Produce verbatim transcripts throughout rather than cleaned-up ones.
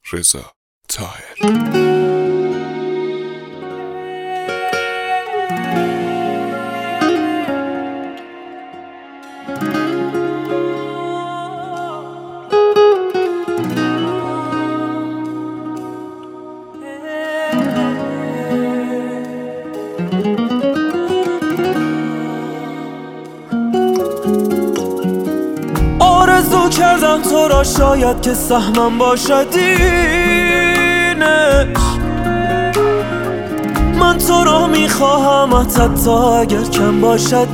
رضا طاهر. آرزو کردم تو را شاید که سهمم باشد اینش، من تو را میخواهم حتی اگر کم باشد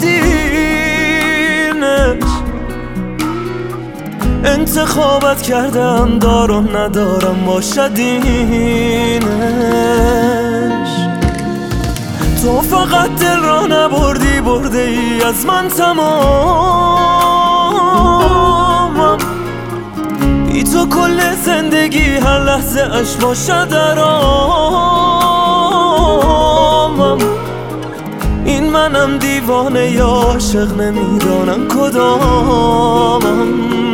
اینش. انتخابت کردم دارم ندارم باشد اینش. تو فقط دل را نبردی برده ای از من تمامم، بی تو کل زندگی هر لحظه اش باشد درامم. این منم دیوانه یا عاشق نمیدانم کدامم.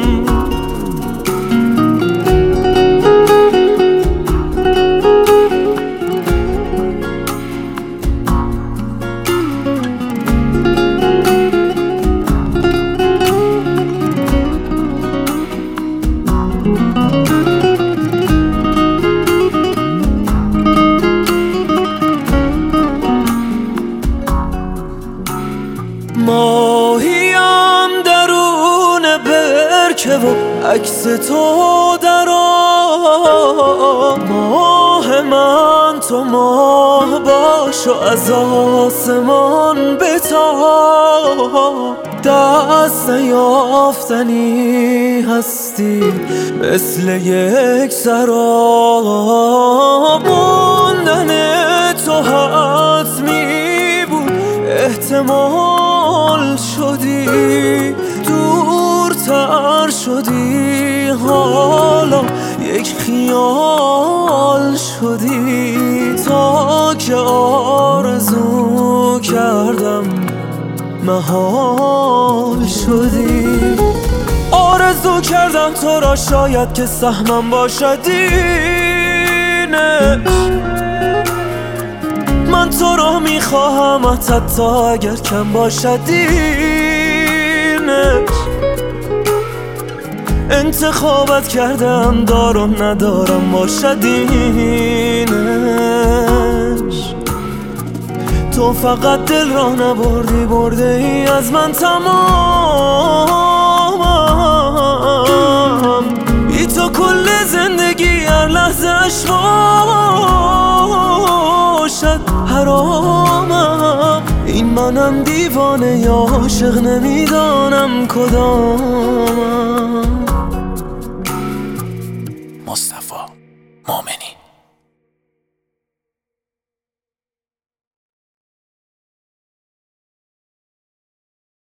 ماهیم درون برکه و عکس تو در آب. ماه من تو ماه باش و از آسمان بتاب. دست نیافتنی هستی مثل یک سراب. موندن تو حتمی بود احتمال شدی، دورتر شدی حالا یک خیال شدی. تا که آرزو کردم محال شدی. آرزو کردم تو را شاید که سهمم باشد اینش، من تو را میخواهم حتی اگر کم باشد اینش. انتخابت کردم دارم ندارم باشد اینش. تو فقط دل را نبردی برده ای از من تمامم، بی تو کل زندگی هر لحظه اش باشد حرامم. این منم دیوانه یا عاشق نمیدانم کدامم. مصطفی مومنی.